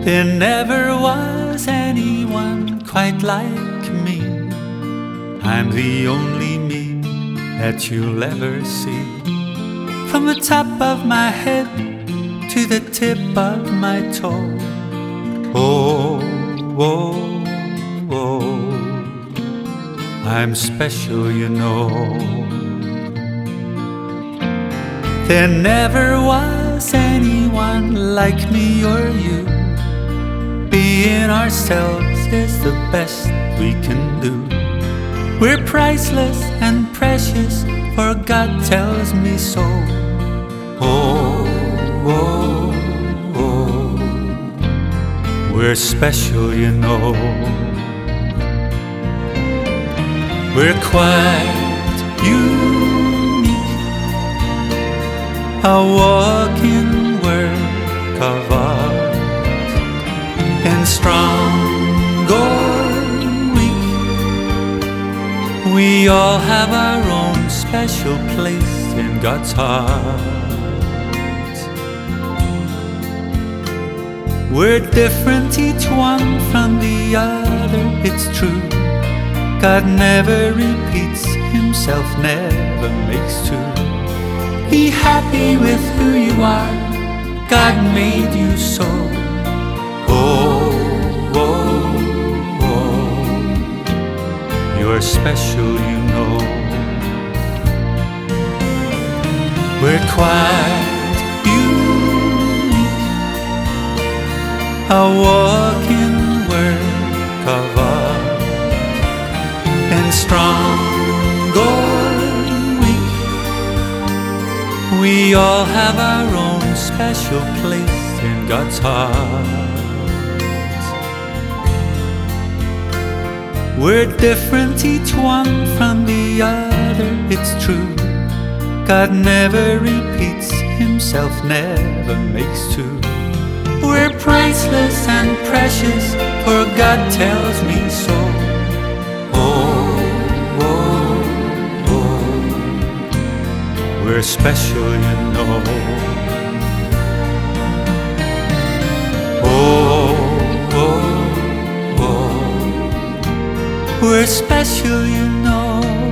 There never was anyone quite like me. I'm the only me that you'll ever see. From the top of my head to the tip of my toe. Oh, oh, oh, I'm special, you know. There never was anyone like me or you. Being ourselves is the best we can do. We're priceless and precious, for God tells me so. Oh, oh, oh, we're special, you know. We're quite unique, a walking work of art, and strong or weak, we all have our own special place in God's heart. We're different, each one from the other, it's true. God never repeats himself, never makes two. Be happy with who you are, God made you so. Oh, oh, oh, you're special, you know. We're quite unique, a walking work of art, and strong or weak, we all have our own special place in God's heart. We're different, each one from the other, it's true. God never repeats himself, never makes two. We're priceless and precious, for God tells me so. Oh, oh, oh, we're special, you know. Oh, oh, oh, we're special, you know.